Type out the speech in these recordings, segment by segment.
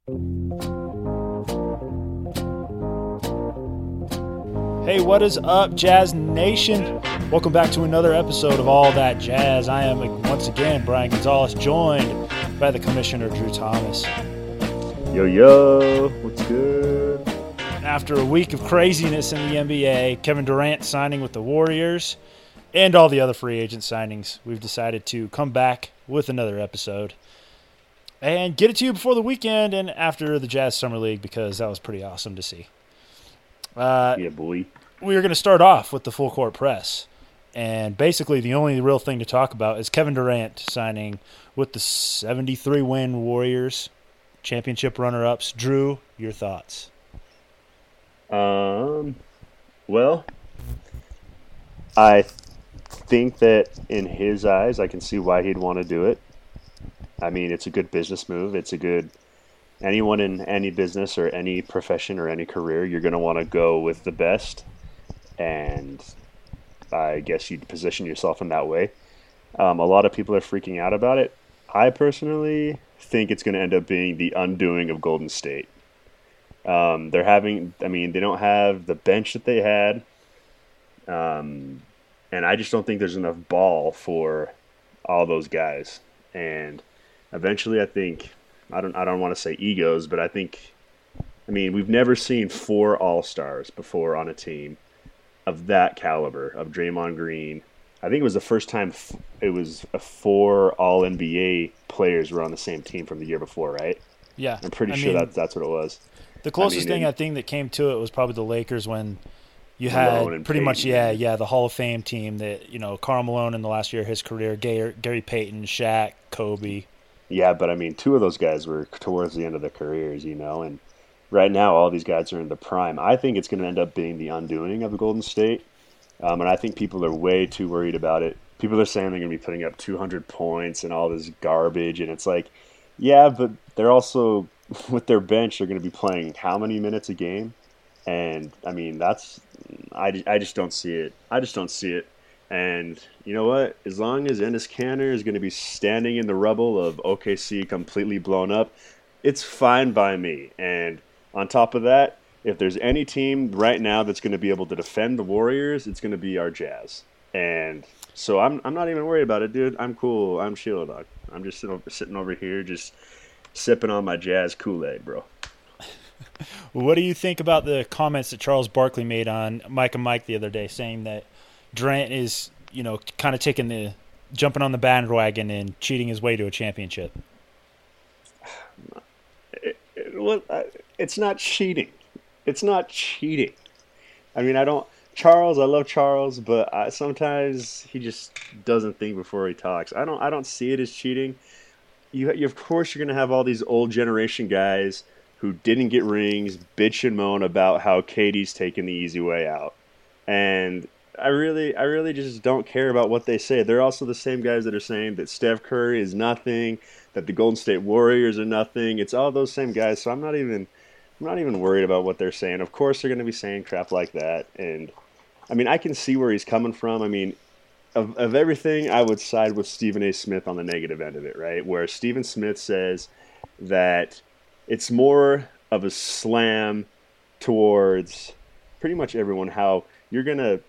Hey, what is up, Jazz Nation? Welcome back to another episode of All That Jazz. I am once again Brian Gonzalez, joined by the Commissioner Drew Thomas. Yo, what's good? After a week of craziness in the NBA, Kevin Durant signing with the Warriors, and all the other free agent signings, we've decided to come back with another episode and get it to you before the weekend and after the Jazz Summer League, because that was pretty awesome to see. Yeah, boy. We are going to start off with the full court press. And basically the only real thing to talk about is Kevin Durant signing with the 73-win Warriors, championship runner-ups. Drew, your thoughts? Well, I think that in his eyes, I can see why he'd want to do it. I mean, it's a good business move. It's a good... Anyone in any business or any profession or any career, you're going to want to go with the best. And I guess you'd position yourself in that way. A lot of people are freaking out about it. I personally think it's going to end up being the undoing of Golden State. They don't have the bench that they had. And I just don't think there's enough ball for all those guys. And eventually I think... I don't want to say egos, but we've never seen 4 All-Stars before on a team of that caliber, of Draymond Green. I think it was the first time it was 4 All-NBA players were on the same team from the year before, right? Yeah. I'm pretty sure that's what it was. The closest thing I think that came to it was probably the Lakers when you had pretty much, the Hall of Fame team that, Karl Malone in the last year of his career, Gary Payton, Shaq, Kobe. Yeah, but 2 of those guys were towards the end of their careers, and right now all these guys are in the prime. I think it's going to end up being the undoing of the Golden State, and I think people are way too worried about it. People are saying they're going to be putting up 200 points and all this garbage, and it's like, yeah, but they're also, with their bench, they're going to be playing how many minutes a game? And, I just don't see it. I just don't see it. And you know what? As long as Enes Kanter is going to be standing in the rubble of OKC completely blown up, it's fine by me. And on top of that, if there's any team right now that's going to be able to defend the Warriors, it's going to be our Jazz. And so I'm not even worried about it, dude. I'm cool. I'm chill, dog. I'm just sitting over here just sipping on my Jazz Kool-Aid, bro. What do you think about the comments that Charles Barkley made on Mike and Mike the other day, saying that Durant is, kind of jumping on the bandwagon and cheating his way to a championship? It's not cheating. It's not cheating. I love Charles, but sometimes he just doesn't think before he talks. I don't see it as cheating. Of course, you're going to have all these old generation guys who didn't get rings, bitch and moan about how KD's taking the easy way out. And I really just don't care about what they say. They're also the same guys that are saying that Steph Curry is nothing, that the Golden State Warriors are nothing. It's all those same guys, so I'm not even worried about what they're saying. Of course they're going to be saying crap like that, and I can see where he's coming from. Of everything, I would side with Stephen A. Smith on the negative end of it, right? Where Stephen Smith says that it's more of a slam towards pretty much everyone, how you're going to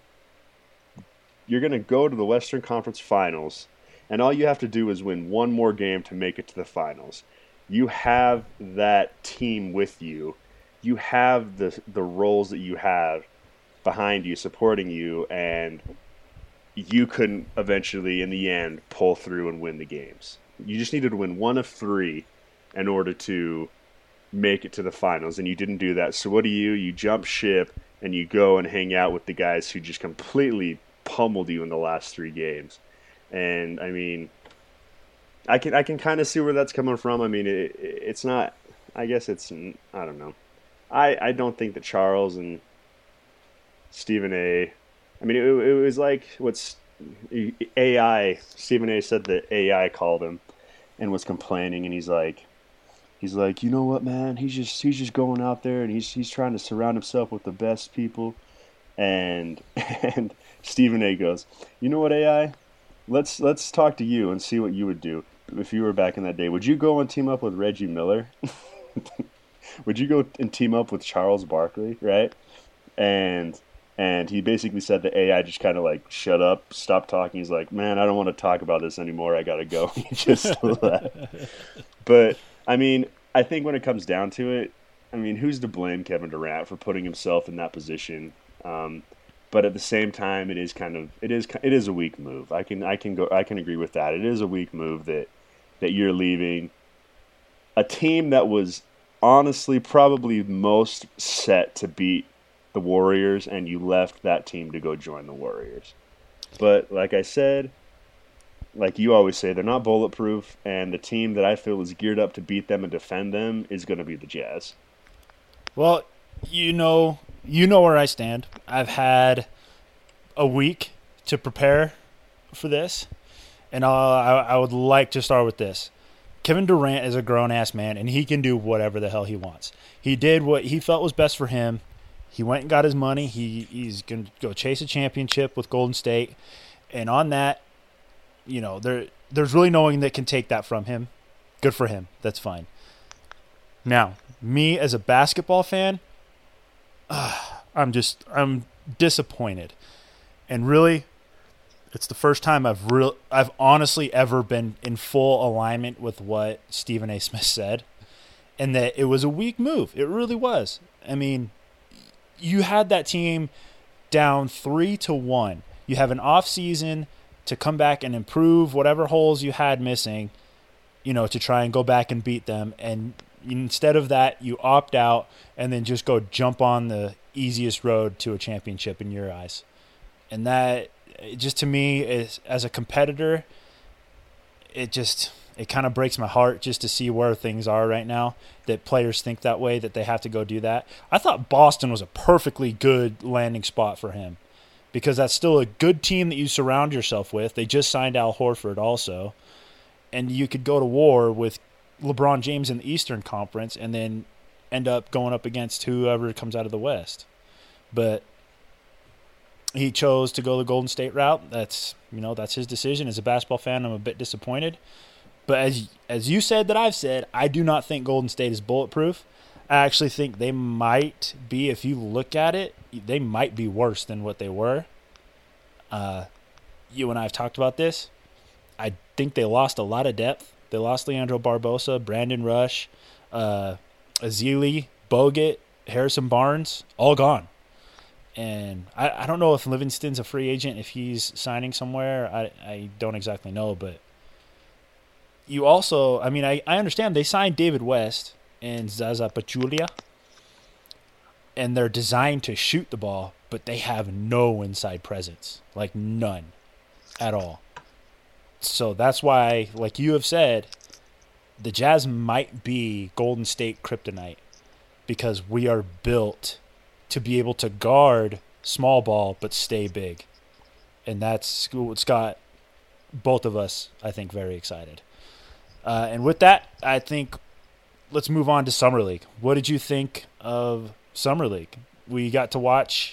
go to the Western Conference Finals, and all you have to do is win one more game to make it to the finals. You have that team with you. You have the roles that you have behind you, supporting you, and you couldn't eventually, in the end, pull through and win the games. You just needed to win one of 3 in order to make it to the finals, and you didn't do that. So what do? You jump ship, and you go and hang out with the guys who just completely pummeled you in the last 3 games. And I can kind of see where that's coming from. It's not, I guess it's, I don't know. I don't think that Charles and Stephen A. It was like what's AI. Stephen A. said that AI called him and was complaining, and he's like, you know what, man? He's just going out there and he's trying to surround himself with the best people. And Stephen A. goes, you know what, AI? Let's talk to you and see what you would do if you were back in that day. Would you go and team up with Reggie Miller? would you go and team up with Charles Barkley, right? And he basically said the AI just kind of like shut up, stop talking. He's like, man, I don't want to talk about this anymore. I gotta go. He just left. But I mean, I think when it comes down to it, I mean, who's to blame Kevin Durant for putting himself in that position? But at the same time, it is a weak move. I can agree with that. It is a weak move that you're leaving a team that was honestly probably most set to beat the Warriors, and you left that team to go join the Warriors. But like I said, like you always say, they're not bulletproof, and the team that I feel is geared up to beat them and defend them is going to be the Jazz. Well, you know where I stand. I've had a week to prepare for this, and I would like to start with this. Kevin Durant is a grown-ass man, and he can do whatever the hell he wants. He did what he felt was best for him. He went and got his money. He's going to go chase a championship with Golden State, and on that, you know, there's really no one that can take that from him. Good for him. That's fine. Now, me as a basketball fan, I'm disappointed. And really, it's the first time I've honestly ever been in full alignment with what Stephen A. Smith said, and that it was a weak move. It really was. I mean, you had that team down 3-1. You have an off season to come back and improve whatever holes you had missing, you know, to try and go back and beat them. And instead of that, you opt out and then just go jump on the easiest road to a championship in your eyes. And that, just to me, is, as a competitor, it kind of breaks my heart just to see where things are right now, that players think that way, that they have to go do that. I thought Boston was a perfectly good landing spot for him, because that's still a good team that you surround yourself with. They just signed Al Horford also. And you could go to war with LeBron James in the Eastern Conference and then end up going up against whoever comes out of the West. But he chose to go the Golden State route. That's his decision. As a basketball fan, I'm a bit disappointed. But as you said that I've said, I do not think Golden State is bulletproof. I actually think they might be, if you look at it, they might be worse than what they were. You and I have talked about this. I think they lost a lot of depth. They lost Leandro Barbosa, Brandon Rush, Ezeli, Bogut, Harrison Barnes, all gone. And I don't know if Livingston's a free agent, if he's signing somewhere. I don't exactly know. But you also, I mean, I understand they signed David West and Zaza Pachulia, and they're designed to shoot the ball, but they have no inside presence, like none at all. So that's why, like you have said, the Jazz might be Golden State kryptonite, because we are built to be able to guard small ball but stay big. And that's what's got both of us, I think, very excited. And with that, I think let's move on to Summer League. What did you think of Summer League? We got to watch,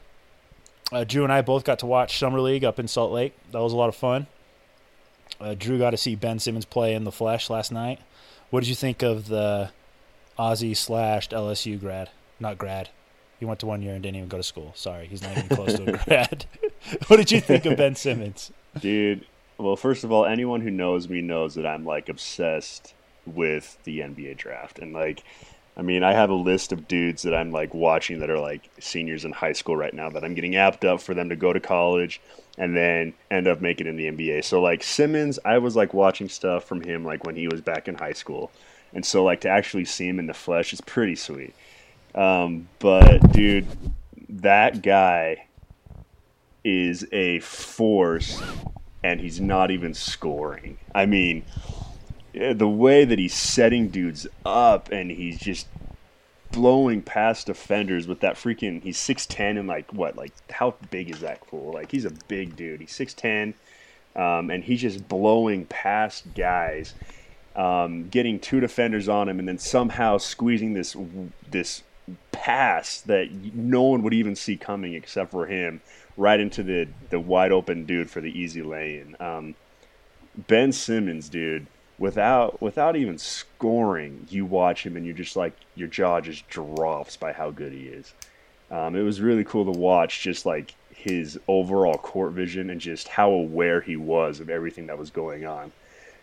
Drew and I both got to watch Summer League up in Salt Lake. That was a lot of fun. Drew got to see Ben Simmons play in the flesh last night. What did you think of the Aussie/LSU grad? Not grad. He went to 1 year and didn't even go to school. Sorry, he's not even close to a grad. What did you think of Ben Simmons? Dude, well, first of all, anyone who knows me knows that I'm, like, obsessed with the NBA draft. And, like, I mean, I have a list of dudes that I'm, like, watching that are, like, seniors in high school right now that I'm getting amped up for them to go to college and then end up making it in the NBA. So, like, Simmons, I was, like, watching stuff from him, like, when he was back in high school. And so, like, to actually see him in the flesh is pretty sweet. But, dude, that guy is a force, and he's not even scoring. I mean, the way that he's setting dudes up, and he's just blowing past defenders with that freaking, he's 6'10", and like, what, like, how big is that fool? Like, he's a big dude. He's 6'10", and he's just blowing past guys, getting two defenders on him, and then somehow squeezing this pass that no one would even see coming except for him right into the wide open dude for the easy lay-in. Ben Simmons, dude, without even scoring, you watch him and you're just like your jaw just drops by how good he is. It was really cool to watch, just like his overall court vision and just how aware he was of everything that was going on.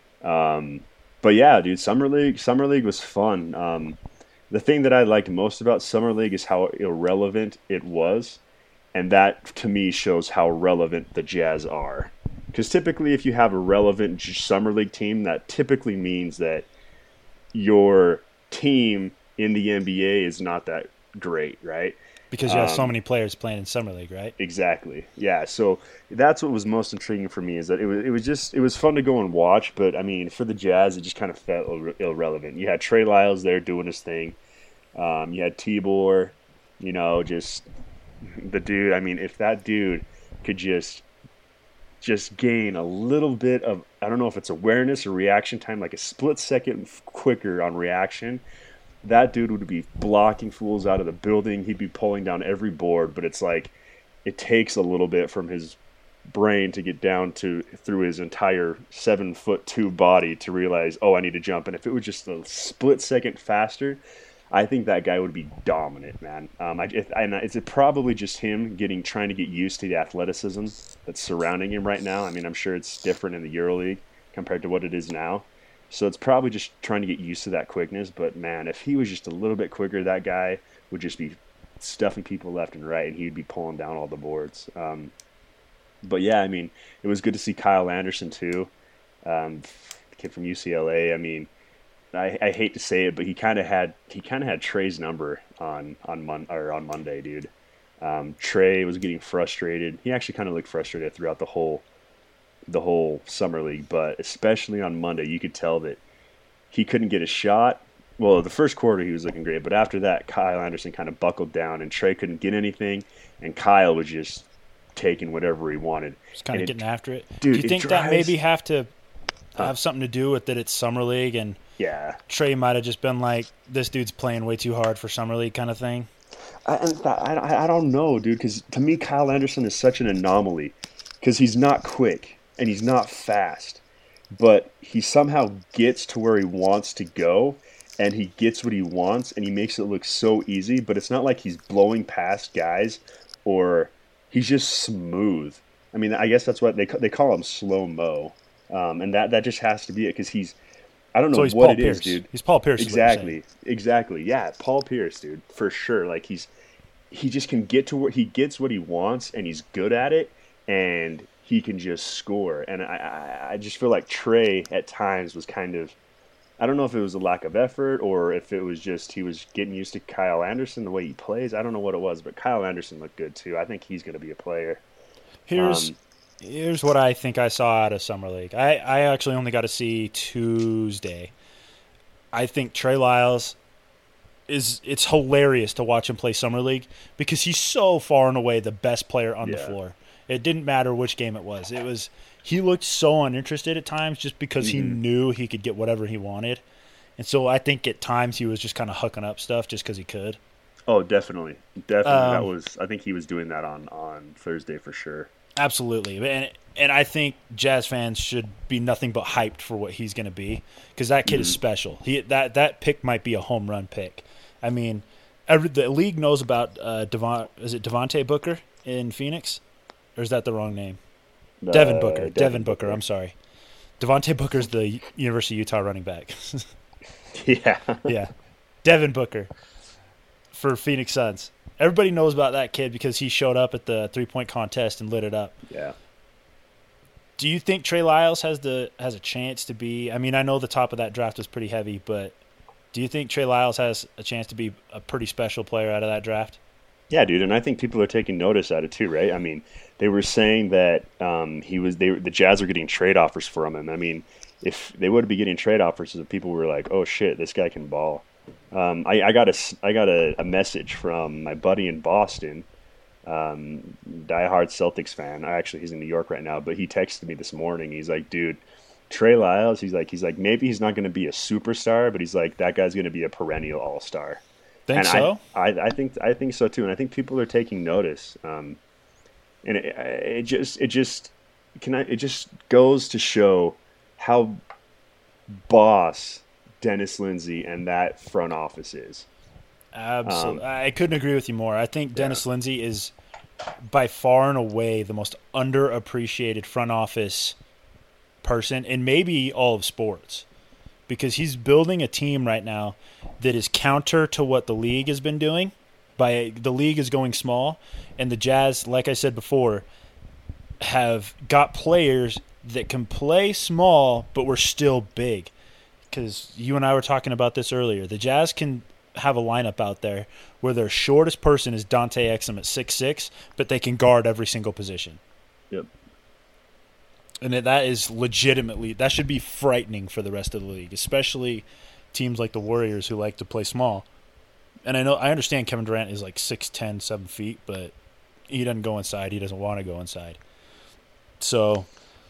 But yeah, dude, Summer League was fun. The thing that I liked most about Summer League is how irrelevant it was, and that to me shows how relevant the Jazz are. Because typically, if you have a relevant Summer League team, that typically means that your team in the NBA is not that great, right? Because you have so many players playing in summer league, right? Exactly. Yeah. So that's what was most intriguing for me, is that it was fun to go and watch, but I mean, for the Jazz, it just kind of felt irrelevant. You had Trey Lyles there doing his thing. You had Tibor, just the dude. I mean, if that dude could just gain a little bit of, I don't know if it's awareness or reaction time, like a split second quicker on reaction, that dude would be blocking fools out of the building. He'd be pulling down every board, but it's like it takes a little bit from his brain to get down to through his entire 7'2" body to realize, oh, I need to jump. And if it was just a split second faster, I think that guy would be dominant, man. It's probably just him trying to get used to the athleticism that's surrounding him right now. I mean, I'm sure it's different in the EuroLeague compared to what it is now. So it's probably just trying to get used to that quickness. But, man, if he was just a little bit quicker, that guy would just be stuffing people left and right, and he'd be pulling down all the boards. But, yeah, I mean, it was good to see Kyle Anderson, too. The kid from UCLA. I mean, I hate to say it, but he kind of had Trey's number on Monday, dude. Trey was getting frustrated. He actually kind of looked frustrated throughout the whole summer league, but especially on Monday, you could tell that he couldn't get a shot. Well, the first quarter he was looking great, but after that, Kyle Anderson kind of buckled down, and Trey couldn't get anything, and Kyle was just taking whatever he wanted. Just kind of getting after it. Dude, do you think that maybe have something to do with that it's summer league, and yeah, Trey might have just been like, this dude's playing way too hard for summer league kind of thing? I don't know, dude, because to me, Kyle Anderson is such an anomaly because he's not quick and he's not fast, but he somehow gets to where he wants to go, and he gets what he wants, and he makes it look so easy, but it's not like he's blowing past guys, or he's just smooth. I mean, I guess that's what they call him, slow-mo, and that just has to be it, because I don't know what Paul it Pierce. is, dude. He's Paul Pierce. Exactly. Yeah, Paul Pierce, dude, for sure. Like he just can get to where he gets what he wants, and he's good at it, and he can just score. And I just feel like Trey at times was kind of, I don't know if it was a lack of effort or if it was just he was getting used to Kyle Anderson, the way he plays. I don't know what it was, but Kyle Anderson looked good too. I think he's going to be a player. Here's what I think I saw out of Summer League. I actually only got to see Tuesday. I think Trey Lyles it's hilarious to watch him play Summer League because he's so far and away the best player on the floor. It didn't matter which game it was. He looked so uninterested at times just because he knew he could get whatever he wanted. And so I think at times he was just kind of hooking up stuff just because he could. Oh, definitely. I think he was doing that on Thursday for sure. Absolutely. And I think Jazz fans should be nothing but hyped for what he's going to be because that kid is special. That pick might be a home run pick. I mean, the league knows about Devontae Booker in Phoenix? Or is that the wrong name? Devin Booker. Devin Booker. I'm sorry. Devontae Booker's the University of Utah running back. Yeah. Yeah. Devin Booker for Phoenix Suns. Everybody knows about that kid because he showed up at the three-point contest and lit it up. Yeah. Do you think Trey Lyles has a chance to be – I mean, I know the top of that draft was pretty heavy, but do you think Trey Lyles has a chance to be a pretty special player out of that draft? Yeah, dude, and I think people are taking notice at it too, right? I mean, they were saying that the Jazz were getting trade offers from him. I mean, if they would be getting trade offers, so people were like, "Oh shit, this guy can ball." I got a message from my buddy in Boston, diehard Celtics fan. He's in New York right now, but he texted me this morning. He's like, "Dude, Trey Lyles." He's like, maybe he's not going to be a superstar, but he's like, that guy's going to be a perennial all-star. Think so? I think so too, and I think people are taking notice. And it just goes to show how boss Dennis Lindsey and that front office is. Absolutely. I couldn't agree with you more. I think Dennis Lindsey is by far and away the most underappreciated front office person in maybe all of sports, because he's building a team right now that is counter to what the league has been doing. The league is going small, and the Jazz, like I said before, have got players that can play small but we're still big. Because you and I were talking about this earlier. The Jazz can have a lineup out there where their shortest person is Dante Exum at 6'6", but they can guard every single position. Yep. And that is legitimately – that should be frightening for the rest of the league, especially teams like the Warriors who like to play small. And I understand Kevin Durant is like 6'10", 7 feet, but he doesn't go inside. He doesn't want to go inside. So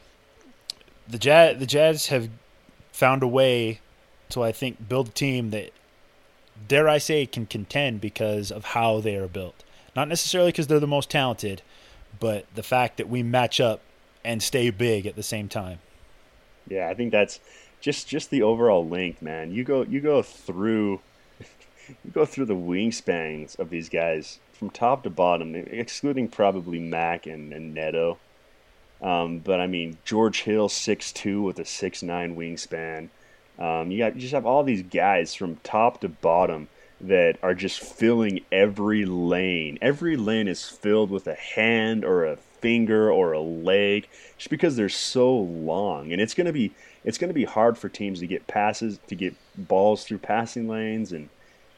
the Jazz have found a way to, I think, build a team that, dare I say, can contend because of how they are built. Not necessarily because they're the most talented, but the fact that we match up and stay big at the same time. Yeah, I think that's just the overall length, man. You go through the wingspans of these guys from top to bottom, excluding probably Mac and Neto. But I mean, George Hill 6'2" with a 6'9" wingspan. You just have all these guys from top to bottom that are just filling every lane. Every lane is filled with a hand or a finger or a leg, just because they're so long. And it's gonna be hard for teams to get passes, to get balls through passing lanes. And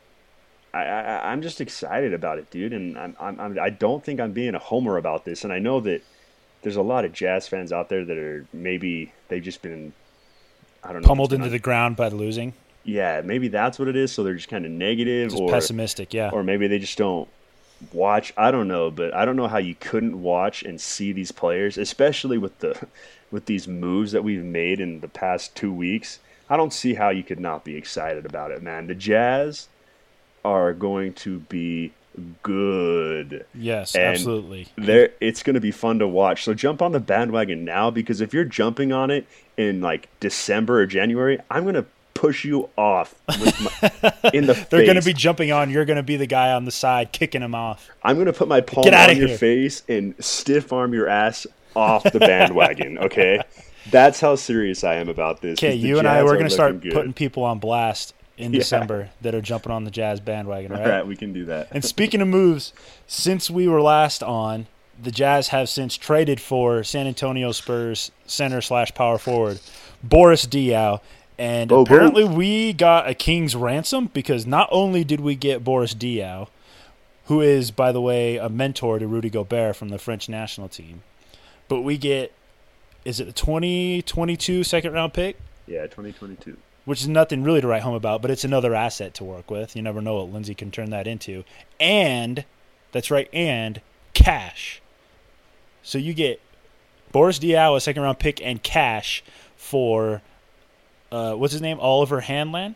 I'm just excited about it, dude. And I don't think I'm being a homer about this. And I know that there's a lot of Jazz fans out there that are maybe they've just been, I don't know, pummeled into the ground by losing. Yeah, maybe that's what it is. So they're just kind of negative, just or pessimistic. Yeah, or maybe they just don't watch. I don't know, but I don't know how you couldn't watch and see these players, especially with these moves that we've made in the past 2 weeks. I don't see how you could not be excited about it, man. The Jazz are going to be good. Yes, and absolutely. It's going to be fun to watch. So jump on the bandwagon now, because if you're jumping on it in like December or January, I'm going to push you off in the face. They're going to be jumping on. You're going to be the guy on the side kicking them off. I'm going to put my palm on your face and stiff arm your ass off the bandwagon, okay? That's how serious I am about this. Okay, you and I, we're going to start putting people on blast in December that are jumping on the Jazz bandwagon, right? All right, we can do that. And speaking of moves, since we were last on, the Jazz have since traded for San Antonio Spurs center/power forward Boris Diaw. And apparently we got a king's ransom, because not only did we get Boris Diaw, who is, by the way, a mentor to Rudy Gobert from the French national team, but we get, is it a 2022 second-round pick? Yeah, 2022. Which is nothing really to write home about, but it's another asset to work with. You never know what Lindsey can turn that into. And, that's right, and cash. So you get Boris Diaw, a second-round pick, and cash for, what's his name? Olivier Hanlan,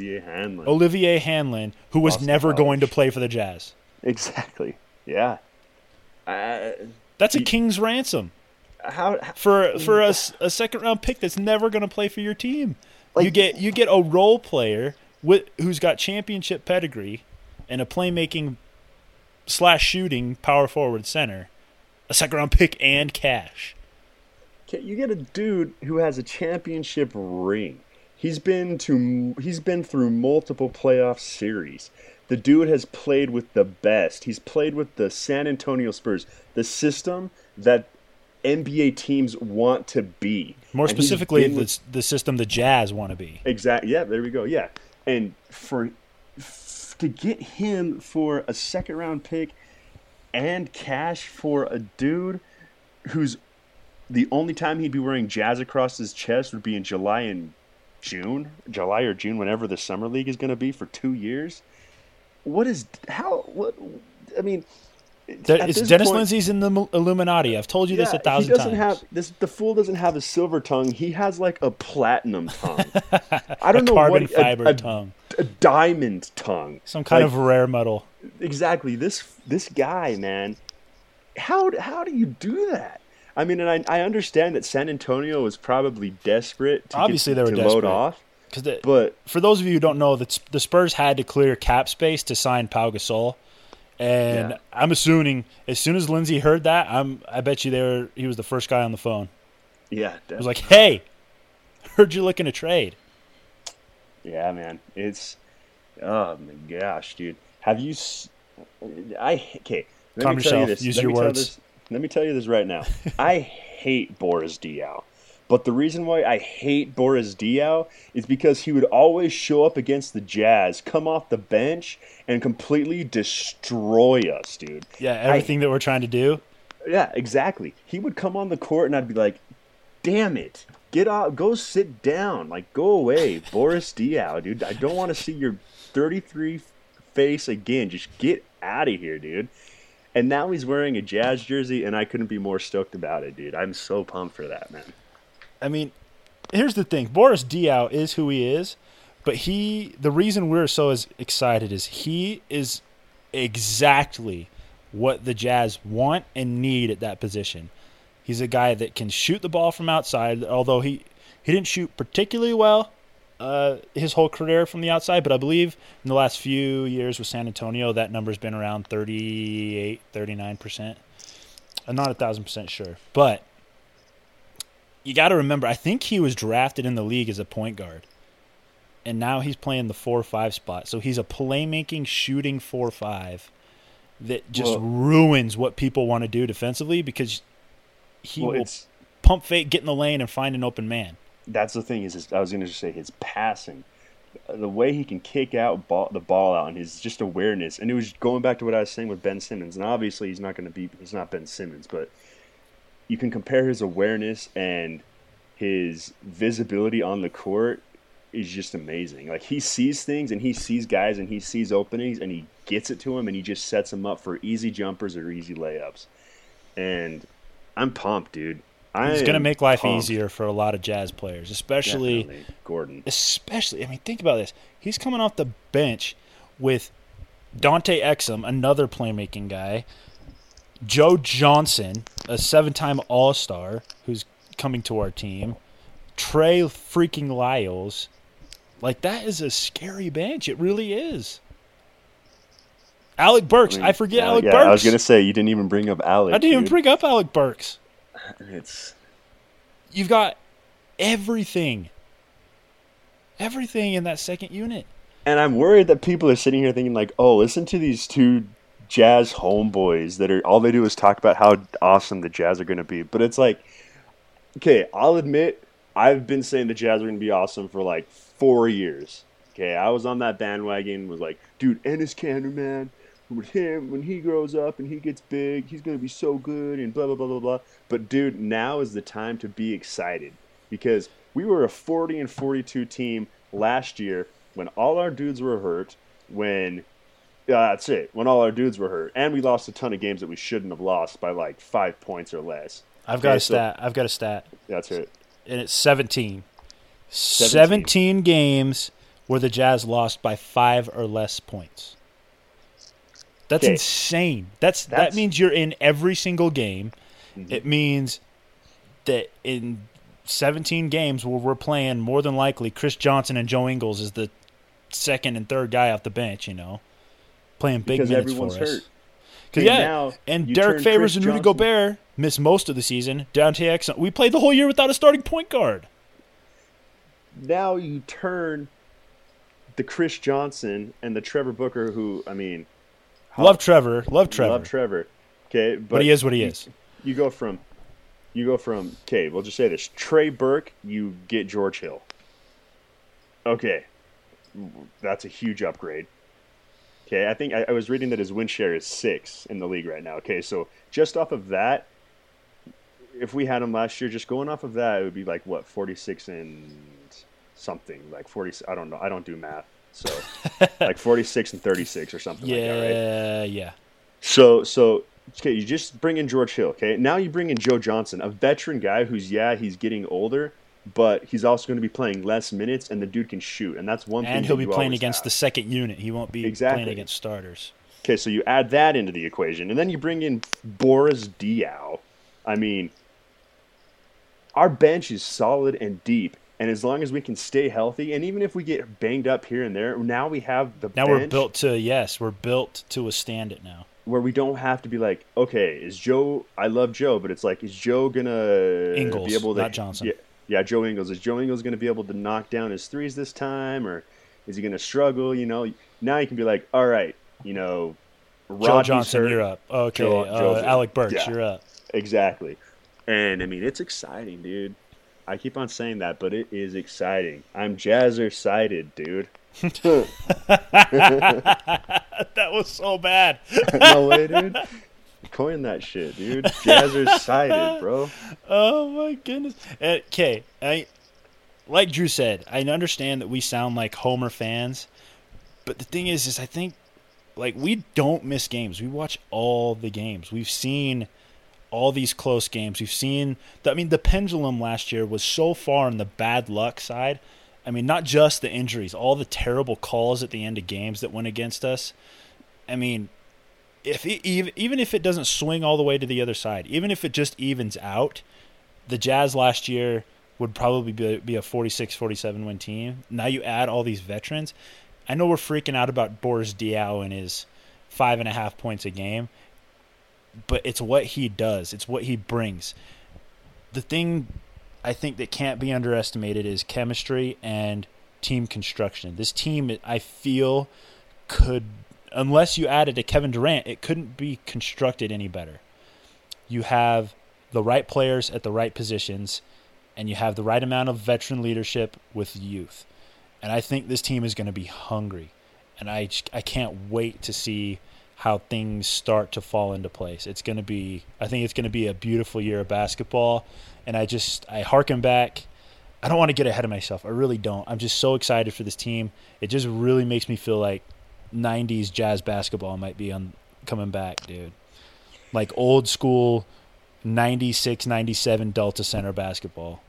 who was never going to play for the Jazz. Exactly. Yeah. That's a king's ransom. For a second-round pick that's never going to play for your team. Like, you get a role player who's got championship pedigree and a playmaking/shooting power forward center, a second-round pick and cash. You get a dude who has a championship ring. He's been through multiple playoff series. The dude has played with the best. He's played with the San Antonio Spurs, the system that NBA teams want to be. More specifically, the system the Jazz want to be. Exactly. Yeah, there we go. Yeah. And to get him for a second-round pick and cash for a dude who's the only time he'd be wearing Jazz across his chest would be in July or June, whenever the summer league is going to be for 2 years. It's Dennis Lindsey's in the Illuminati. I've told you this 1,000 times. The fool doesn't have a silver tongue. He has like a platinum tongue. I don't know carbon fiber tongue. A diamond tongue. Some kind of rare metal. Exactly. This guy, man. How do you do that? I mean, and I understand that San Antonio was probably desperate to Obviously, they were load desperate. off. But for those of you who don't know, the Spurs had to clear cap space to sign Pau Gasol. And I'm assuming as soon as Lindsay heard that, I bet you he was the first guy on the phone. Yeah, definitely. It was like, hey, heard you're looking to trade. Yeah, man. Oh my gosh, dude. Have you? Okay. Calm yourself. Use your words. Let me tell you this right now. I hate Boris Diaw. But the reason why I hate Boris Diaw is because he would always show up against the Jazz, come off the bench, and completely destroy us, dude. Yeah, everything that we're trying to do. Yeah, exactly. He would come on the court, and I'd be like, damn it. Get out. Go sit down. Like, go away. Boris Diaw, dude. I don't want to see your 33 face again. Just get out of here, dude. And now he's wearing a Jazz jersey, and I couldn't be more stoked about it, dude. I'm so pumped for that, man. I mean, here's the thing. Boris Diaw is who he is, but the reason we're so excited is he is exactly what the Jazz want and need at that position. He's a guy that can shoot the ball from outside, although he didn't shoot particularly well his whole career from the outside, but I believe in the last few years with San Antonio, that number's been around 38, 39%. I'm not 1,000% sure, but you got to remember, I think he was drafted in the league as a point guard, and now he's playing the 4-5 spot. So he's a playmaking, shooting 4-5 that just ruins what people want to do defensively because he will pump fake, get in the lane, and find an open man. That's the thing is I was going to say his passing, the way he can kick out the ball out, and his just awareness. And it was going back to what I was saying with Ben Simmons. And obviously he's not Ben Simmons, but you can compare his awareness and his visibility on the court is just amazing. Like, he sees things and he sees guys and he sees openings and he gets it to them and he just sets them up for easy jumpers or easy layups. And I'm pumped, dude. He's going to make life easier for a lot of Jazz players, especially definitely Gordon. Especially, I mean, think about this. He's coming off the bench with Dante Exum, another playmaking guy, Joe Johnson, a 7-time All-Star who's coming to our team, Trey freaking Lyles. Like, that is a scary bench. It really is. Alec Burks. I forget Alec Burks. I was going to say, you didn't even bring up Alec. I didn't even bring up Alec Burks. You've got everything in that second unit. And I'm worried that people are sitting here thinking like, oh, listen to these two Jazz homeboys that are all they do is talk about how awesome the Jazz are going to be. But it's like, okay, I'll admit I've been saying the Jazz are going to be awesome for like 4 years. Okay, I was on that bandwagon, was like, dude, Enes Kanter, man, with him, when he grows up and he gets big, he's going to be so good and blah, blah, blah, blah, blah. But, dude, now is the time to be excited because we were a 40-42 team last year when all our dudes were hurt, when all our dudes were hurt. And we lost a ton of games that we shouldn't have lost by like 5 points or less. I've got a stat. That's it. And it's 17. 17 games where the Jazz lost by 5 or less points. That's insane. That means you're in every single game. Mm-hmm. It means that in 17 games where we're playing, more than likely, Chris Johnson and Joe Ingles is the second and third guy off the bench, playing big minutes for us. Hurt. And Derek Favors and Rudy Gobert missed most of the season. Dante Exum. We played the whole year without a starting point guard. Now you turn the Chris Johnson and the Trevor Booker, who, I mean... Love Trevor. Okay, but he is what he is. You go from, okay, we'll just say this. Trey Burke, you get George Hill. Okay, that's a huge upgrade. Okay, I think I was reading that his win share is 6 in the league right now. Okay, so just off of that, if we had him last year, just going off of that, it would be like, what, 46 and something, like 40, I don't know, I don't do math. So, like 46 and 36 or something like that, right? Yeah. So, okay, you just bring in George Hill, okay? Now you bring in Joe Johnson, a veteran guy who's getting older, but he's also going to be playing less minutes, and the dude can shoot, and that's one thing. And he'll be playing against the second unit. He won't be playing against starters. Okay, so you add that into the equation, and then you bring in Boris Diaw. I mean, our bench is solid and deep. And as long as we can stay healthy, and even if we get banged up here and there, now we have the Now bench we're built to withstand it now. where we don't have to be like, okay, is Joe? I love Joe, but it's like, is Joe gonna Ingles, be able to? not Johnson. Yeah, yeah, Joe Ingles. Is Joe Ingles gonna be able to knock down his threes this time, or is he gonna struggle? Now you can be like, all right, Joe Rodney's Johnson, hurt. you're up. Okay, Joe's Alec Burks, yeah. you're up. Exactly. And I mean, it's exciting, dude. I keep on saying that, but it is exciting. I'm Jazzer-sided, dude. That was so bad. No way, dude. Coin that shit, dude. Jazzer-sided, bro. Oh my goodness. Okay, like Drew said, I understand that we sound like Homer fans, but the thing is I think like we don't miss games. We watch all the games. We've seen all these close games. We've seen the pendulum last year was so far on the bad luck side. I mean, not just the injuries, all the terrible calls at the end of games that went against us. I mean, even if it doesn't swing all the way to the other side, even if it just evens out, the Jazz last year would probably be a 46-47 win team. Now you add all these veterans. I know we're freaking out about Boris Diaw and his 5.5 points a game, but it's what he does. It's what he brings. The thing I think that can't be underestimated is chemistry and team construction. This team, I feel, could, unless you added a Kevin Durant, it couldn't be constructed any better. You have the right players at the right positions, and you have the right amount of veteran leadership with youth. And I think this team is going to be hungry. And I can't wait to see how things start to fall into place. I think it's going to be a beautiful year of basketball. And I harken back. I don't want to get ahead of myself. I really don't. I'm just so excited for this team. It just really makes me feel like 90s Jazz basketball might be coming back, dude. Like old school 96, 97 Delta Center basketball.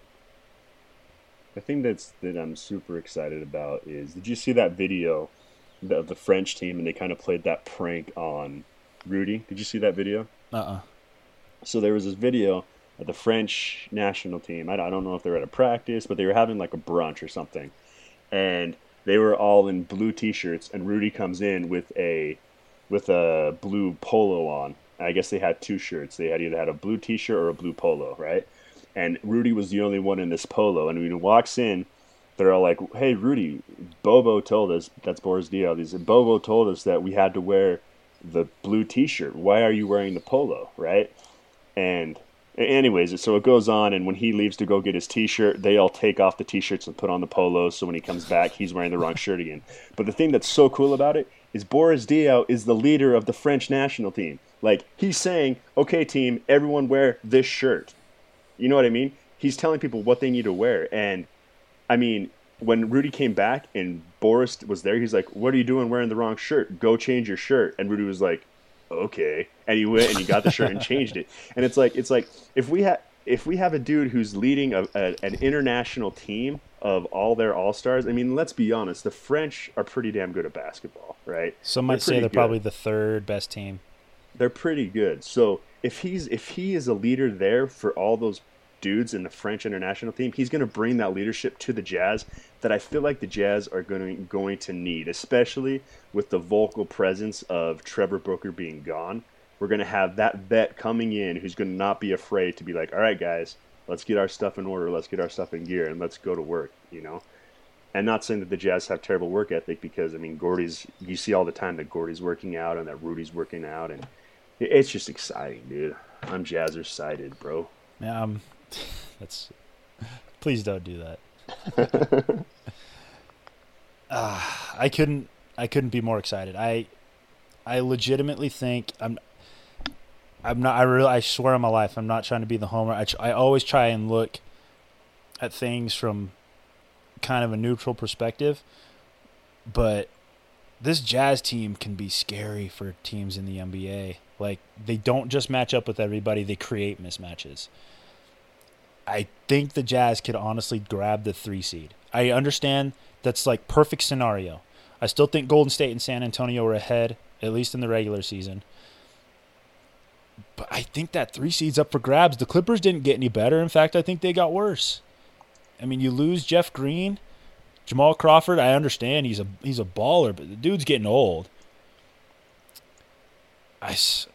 The thing that I'm super excited about is, did you see that video of the French team and they kind of played that prank on Rudy? Did you see that video? So there was this video of the French national team. I don't know if they were at a practice, but they were having like a brunch or something. And they were all in blue t-shirts, and Rudy comes in with a blue polo on. I guess they had two shirts. They either had a blue t-shirt or a blue polo, right? And Rudy was the only one in this polo. And when he walks in, they're all like, hey, Rudy, Bobo told us, that's Boris Diaw, he said, Bobo told us that we had to wear the blue t-shirt. Why are you wearing the polo, right? And anyways, so it goes on, and when he leaves to go get his t-shirt, they all take off the t-shirts and put on the polos, so when he comes back, he's wearing the wrong shirt again. But the thing that's so cool about it is Boris Diaw is the leader of the French national team. Like, he's saying, okay, team, everyone wear this shirt. You know what I mean? He's telling people what they need to wear. And, I mean, when Rudy came back and Boris was there, he's like, what are you doing wearing the wrong shirt? Go change your shirt. And Rudy was like, okay. And he went and he got the shirt and changed it. And it's like if we have a dude who's leading an international team of all their all-stars, I mean, let's be honest, the French are pretty damn good at basketball, right? Some might say they're probably the third best team. They're pretty good. So if he is a leader there for all those dudes in the French international team, he's going to bring that leadership to the Jazz that I feel like the Jazz are going to need, especially with the vocal presence of Trevor Booker being gone. We're going to have that vet coming in who's going to not be afraid to be like, all right, guys, let's get our stuff in order, let's get our stuff in gear, and let's go to work, you know? And not saying that the Jazz have terrible work ethic, because, I mean, you see all the time that Gordy's working out and that Rudy's working out, and it's just exciting, dude. I'm Jazzer-sided, bro. Yeah, please don't do that. I couldn't be more excited. I legitimately think I'm not. I swear on my life, I'm not trying to be the homer. I always try and look at things from kind of a neutral perspective, but this Jazz team can be scary for teams in the NBA. Like, they don't just match up with everybody; they create mismatches. I think the Jazz could honestly grab the 3 seed. I understand that's like perfect scenario. I still think Golden State and San Antonio are ahead, at least in the regular season. But I think that 3 seed's up for grabs. The Clippers didn't get any better. In fact, I think they got worse. I mean, you lose Jeff Green, Jamal Crawford. I understand he's a baller, but the dude's getting old. I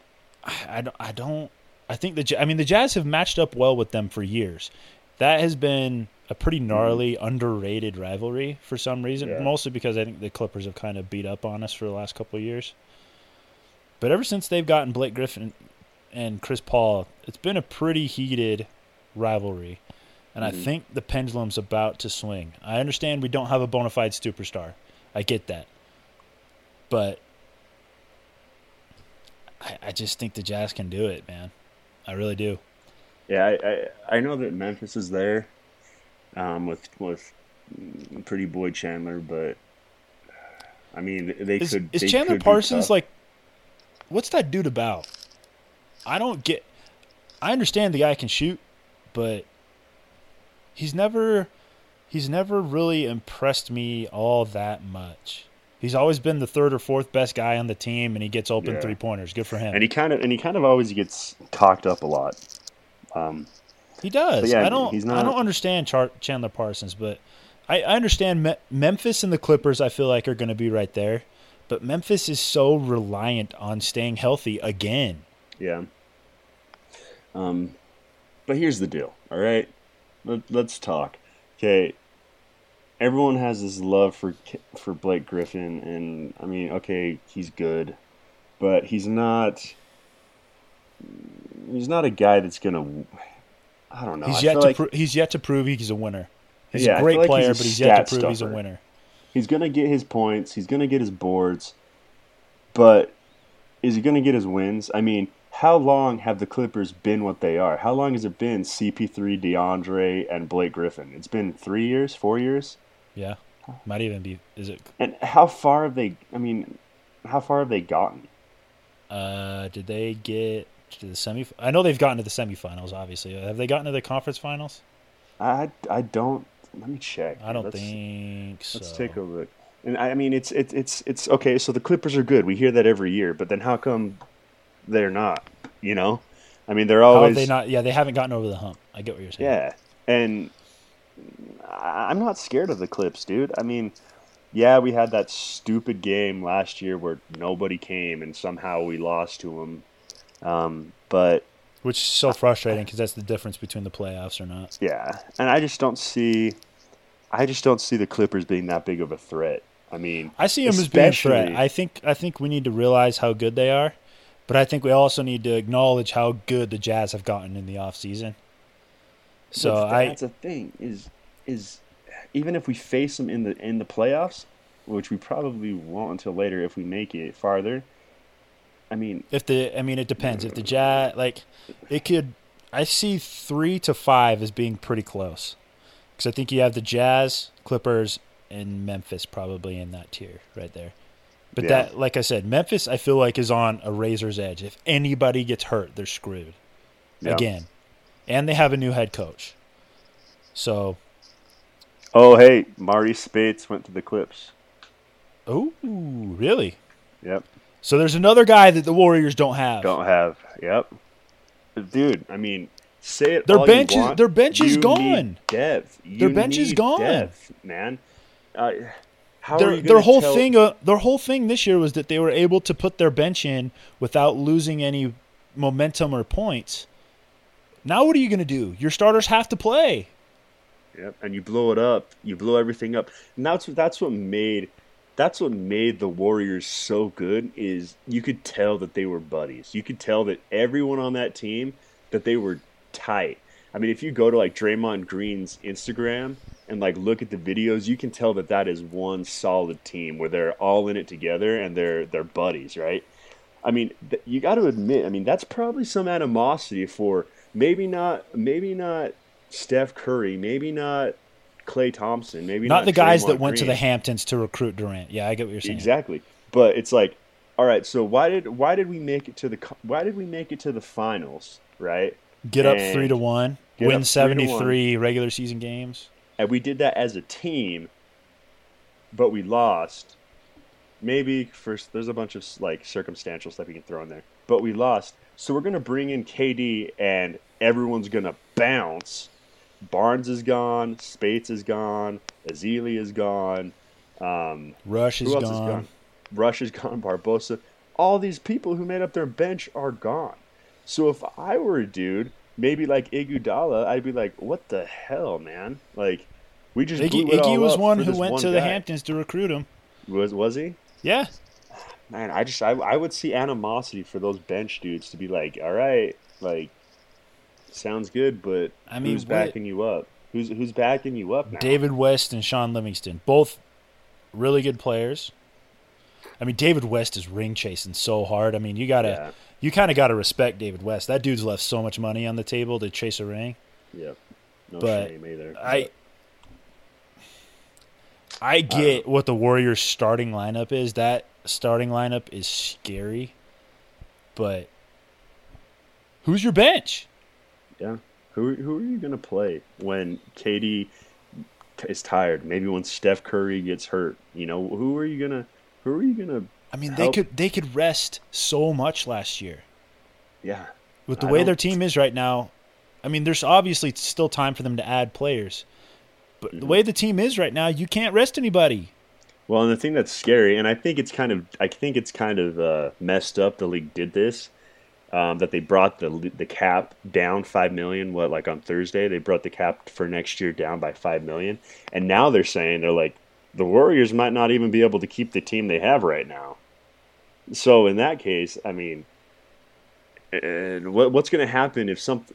think the Jazz have matched up well with them for years. That has been a pretty gnarly, underrated rivalry for some reason, mostly because I think the Clippers have kind of beat up on us for the last couple of years. But ever since they've gotten Blake Griffin and Chris Paul, it's been a pretty heated rivalry. And I think the pendulum's about to swing. I understand we don't have a bona fide superstar. I get that. But I just think the Jazz can do it, man. I really do. Yeah, I know that Memphis is there with Pretty Boy Chandler, but I mean Is Chandler Parsons like? What's that dude about? I understand the guy can shoot, but he's never really impressed me all that much. He's always been the 3rd or 4th best guy on the team, and he gets open 3-pointers. Good for him. And he kind of always gets talked up a lot. He does. Yeah, I don't understand Chandler Parsons, but I understand Memphis and the Clippers. I feel like are going to be right there, but Memphis is so reliant on staying healthy again. Yeah. But here's the deal. All right, let's talk. Okay. Everyone has this love for Blake Griffin, and I mean, okay, he's good, but he's not a guy that's gonna. I don't know. He's yet to prove he's a winner. He's a great player, but he's yet to prove he's a winner. He's gonna get his points. He's gonna get his boards, but is he gonna get his wins? I mean, how long have the Clippers been what they are? How long has it been CP3, DeAndre, and Blake Griffin? It's been 3 years, 4 years. Yeah, might even be. Is it? And how far have they? I mean, how far have they gotten? Did they get to the semi? I know they've gotten to the semifinals. Obviously, have they gotten to the conference finals? I don't. Let me check. I don't think so. Let's take a look. And I mean, it's okay. So the Clippers are good. We hear that every year, but then how come they're not? You know, I mean, they're always. How are they not? Yeah, they haven't gotten over the hump. I get what you're saying. Yeah, and I'm not scared of the Clips, dude. I mean, yeah, we had that stupid game last year where nobody came and somehow we lost to them. But which is so frustrating because that's the difference between the playoffs or not. Yeah, and I just don't see the Clippers being that big of a threat. I mean, I see them as being a threat. I think we need to realize how good they are, but I think we also need to acknowledge how good the Jazz have gotten in the offseason. So that's the thing is even if we face them in the playoffs, which we probably won't until later if we make it farther. I mean, it depends. If the Jazz I see 3 to 5 as being pretty close, because I think you have the Jazz, Clippers, and Memphis probably in that tier right there. But that, like I said, Memphis I feel like is on a razor's edge. If anybody gets hurt, they're screwed again. And they have a new head coach. So. Oh, hey, Marty Spates went to the Clips. Oh, really? Yep. So there's another guy that the Warriors don't have. Yep. Dude, I mean, say it. Their all bench you want. Their bench is gone. Need depth. Their bench is gone. Depth, man. Their whole thing this year was that they were able to put their bench in without losing any momentum or points. Now what are you going to do? Your starters have to play. Yep, and you blow it up. You blow everything up. And that's what made the Warriors so good is you could tell that they were buddies. You could tell that everyone on that team, that they were tight. I mean, if you go to like Draymond Green's Instagram and like look at the videos, you can tell that is one solid team where they're all in it together and they're buddies, right? I mean, you got to admit, I mean, that's probably some animosity for maybe not Steph Curry, maybe not Klay Thompson, maybe not the guys Draymond that went Green. to the Hamptons to recruit Durant. Yeah, I get what you're saying. Exactly, but it's like, all right, so why did we make it to the finals, right? Get up 3-1, win 73 regular season games, and we did that as a team, but we lost. Maybe first, there's a bunch of like circumstantial stuff you can throw in there, but we lost. So we're going to bring in KD, and everyone's going to bounce. Barnes is gone. Spates is gone. Ezeli is gone. Rush is who else gone. is gone? Rush is gone. Barbosa. All these people who made up their bench are gone. So if I were a dude, maybe like Iguodala, I'd be like, what the hell, man? Like, we just blew it all Iggy was up one for who this went one to the guy. Hamptons to recruit him. Was he? Yeah. Man, I would see animosity for those bench dudes to be like, all right, like, sounds good, but I mean, who's backing you up? Who's backing you up now? David West and Sean Livingston, both really good players. I mean, David West is ring chasing so hard. I mean, you kind of gotta respect David West. That dude's left so much money on the table to chase a ring. Yep. No But shame either. I get what the Warriors' starting lineup is. That starting lineup is scary. But who's your bench? Yeah. Who are you going to play when KD is tired? Maybe when Steph Curry gets hurt. You know, who are you going to I mean, help? they could rest so much last year. Yeah. With the way their team is right now, I mean, there's obviously still time for them to add players. But the way the team is right now, you can't rest anybody. Well, and the thing that's scary, and I think it's kind of messed up. The league did this, that they brought the cap down $5 million. On Thursday they brought the cap for next year down by $5 million, and now they're like the Warriors might not even be able to keep the team they have right now. So in that case, I mean, and what's going to happen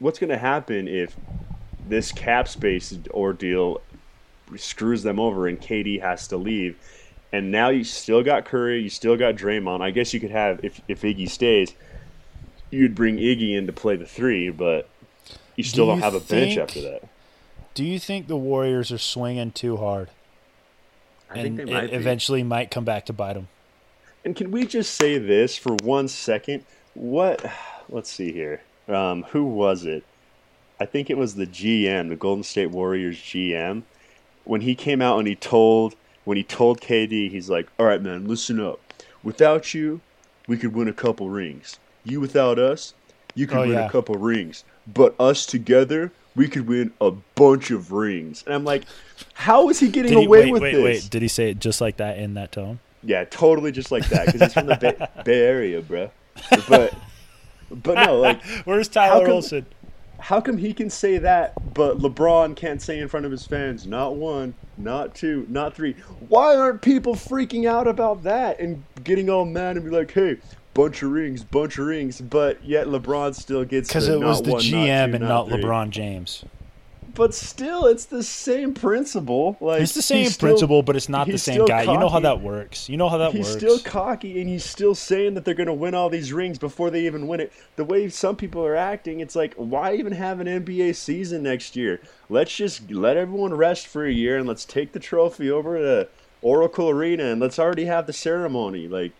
if this cap space ordeal screws them over and KD has to leave? And now you still got Curry, you still got Draymond. I guess you could have, if Iggy stays, you'd bring Iggy in to play the 3, but you still don't have a bench after that. Do you think the Warriors are swinging too hard? I think they might be. Eventually might come back to bite them. And can we just say this for 1 second? Let's see here. Who was it? I think it was the GM, the Golden State Warriors GM. When he came out and he told KD, he's like, all right, man, listen up. Without you, we could win a couple rings. You without us, you could win a couple rings. But us together, we could win a bunch of rings. And I'm like, how is he getting away with this? Wait, did he say it just like that in that tone? Yeah, totally just like that, because he's from the Bay Area, bro. But no, like, where's Tyler Wilson? How come he can say that, but LeBron can't say in front of his fans, not 1, not 2, not 3? Why aren't people freaking out about that and getting all mad and be like, hey, bunch of rings, but yet LeBron still gets because it was the GM and not LeBron James. But still, it's the same principle. Like, it's the same principle, but it's not the same guy. Cocky. You know how that works. He's still cocky, and he's still saying that they're going to win all these rings before they even win it. The way some people are acting, it's like, why even have an NBA season next year? Let's just let everyone rest for a year, and let's take the trophy over to Oracle Arena, and let's already have the ceremony. Like,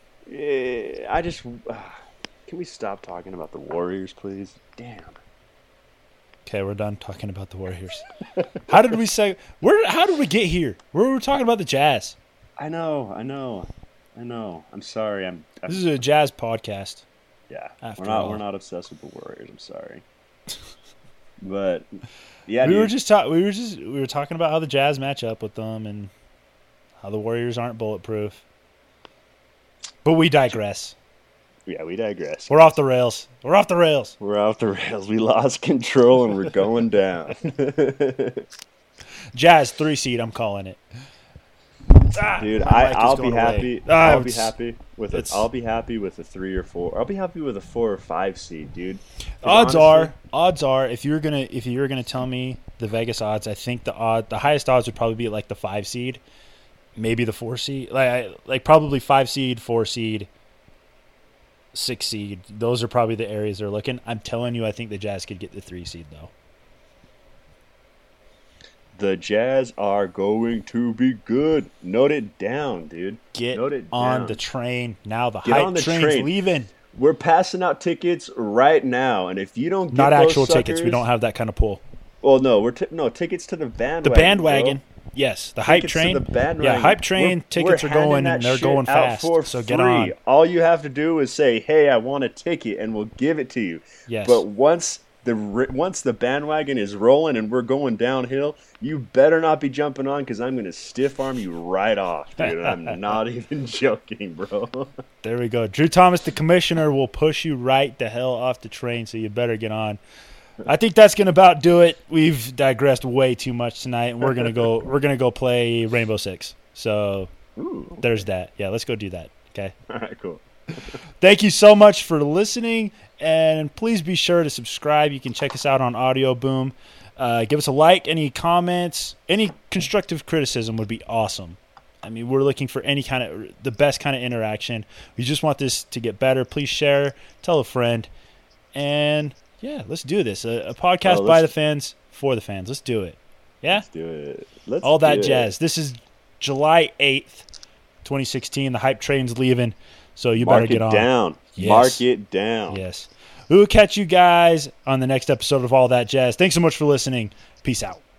can we stop talking about the Warriors, please? Damn. Okay, we're done talking about the Warriors. How did we get here? We were talking about the Jazz. I know. I'm sorry. This is a Jazz podcast. Yeah, we're not obsessed with the Warriors. I'm sorry. But yeah, we were talking about how the Jazz match up with them and how the Warriors aren't bulletproof. But we digress. Yeah, we digress. We're off the rails. We're off the rails. We lost control and we're going down. Jazz 3 seed, I'm calling it. Dude, I'll be happy. I'll be happy with a 3 or 4. I'll be happy with a 4 or 5 seed, dude. Odds are if you're gonna tell me the Vegas odds, I think the highest odds would probably be like the 5 seed, maybe the 4 seed, like probably 5 seed, 4 seed. 6 seed. Those are probably the areas they're looking. I'm telling you, I think the Jazz could get the 3 seed, though. The Jazz are going to be good. Note it down, dude. Get on the train now. The hype train's leaving. We're passing out tickets right now, and if you don't get not those actual suckers, tickets, we don't have that kind of pull. Well, no, tickets to the bandwagon. The bandwagon. Bro. Yes, the hype Tickets train. to the bandwagon. Yeah, hype train tickets we're are going. handing that They're shit going out fast. for So free. get on. All you have to do is say, "Hey, I want a ticket," and we'll give it to you. Yes. But once the bandwagon is rolling and we're going downhill, you better not be jumping on because I'm going to stiff arm you right off, dude. I'm not even joking, bro. There we go. Drew Thomas, the commissioner, will push you right the hell off the train, so you better get on. I think that's gonna about do it. We've digressed way too much tonight, and we're gonna go. We're gonna go play Rainbow Six. So there's that. Yeah, let's go do that. Okay. All right, cool. Thank you so much for listening, and please be sure to subscribe. You can check us out on Audio Boom. Give us a like. Any comments, any constructive criticism would be awesome. I mean, we're looking for the best kind of interaction. We just want this to get better. Please share, tell a friend, and yeah, let's do this. A podcast by the fans, for the fans. Let's do it. Yeah? Let's do it. All that jazz. This is July 8th, 2016. The hype train's leaving, so you better get on. Mark it down. Yes. Mark it down. Yes. We will catch you guys on the next episode of All That Jazz. Thanks so much for listening. Peace out.